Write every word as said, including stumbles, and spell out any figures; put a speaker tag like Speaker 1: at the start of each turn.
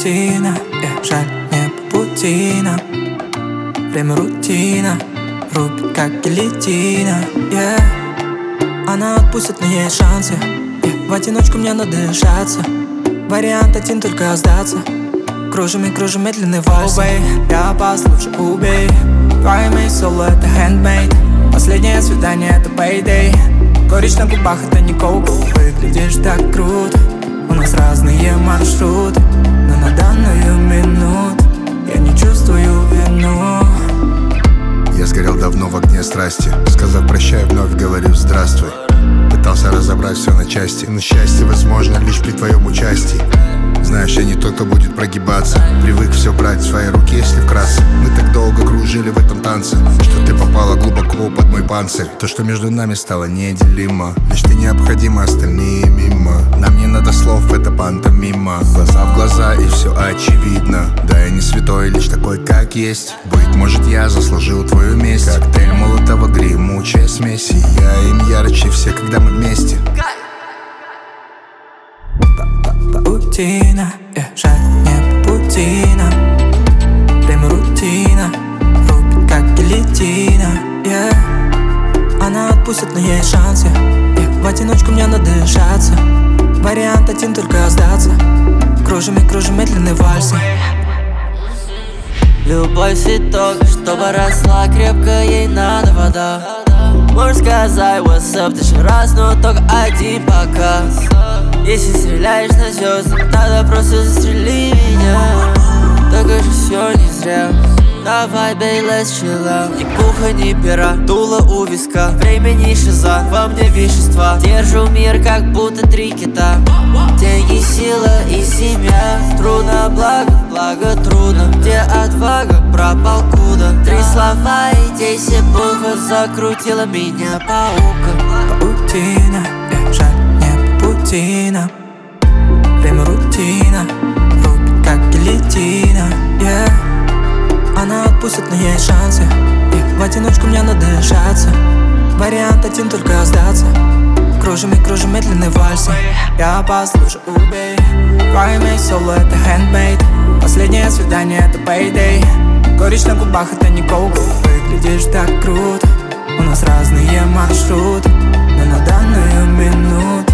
Speaker 1: паутина, yeah, жаль, не по пути нам. Время рутина, рубит как гильотина, yeah. Она отпустит, но есть шансы, yeah. В одиночку мне надышаться. Вариант один, только сдаться. Кружим и кружим медленный вальс. Oh, babe, я опас, лучше убей. Твои соло это handmade. Последнее свидание это payday. Горечь на губах это не кока. Выглядишь так круто. У нас разные маршруты, но на данную минуту я не чувствую вину.
Speaker 2: Я сгорел давно в огне страсти. Сказав прощай, вновь говорю здравствуй. Пытался разобрать все на части, но счастье возможно лишь при твоем участии. Знаешь, я не тот, кто будет прогибаться. Привык все брать в свои руки, если вкратце. Мы так долго кружили в этом танце, что ты попала глубоко под мой панцирь. То, что между нами стало неделимо. Лишь ты необходима, остальные мимо. Нам не надо слов, это пантомима. Глаза в глаза и все очевидно. Да, я не святой, лишь такой, как есть. Быть может, я заслужил твою месть. Коктейль молотого, гремучая смесь. Я им ярче все, когда мы вместе.
Speaker 1: Паутина, yeah, жаль, не по пути нам. Время рутина, рубит как гильотина, yeah. Она отпустит, но есть шансы, yeah. В одиночку мне надышаться. Вариант один, только сдаться. Кружим и кружим медленный вальс.
Speaker 3: Любой цветок, чтобы росла крепко, ей надо вода. Можешь сказать what's up тысячу раз, но только один показ. Если стреляешь на звезды, надо просто застрели меня. Только же все не зря. Давай, бей, let's chill out. Ни пуха, ни пера, дуло у виска. Времени шиза, во мне вещества. Держу мир, как будто три кита. Деньги, сила и семья. Трудно, благо, благо трудно. Где отвага, пропал куда. Три слова и десять букв закрутила меня паука.
Speaker 1: Паутина, yeah, жаль, не по пути нам. Время рутина, рубит как гильотина, yeah. Она отпустит, но есть шансы, yeah. В одиночку мне надышаться. Вариант один, только сдаться. Кружим и кружим медленный вальс. Я опас, лучше убей. Твои соло это handmade. Последнее свидание это payday. Горечь на губах это не кока. Выглядишь так круто. У нас разные маршруты, но на данную минуту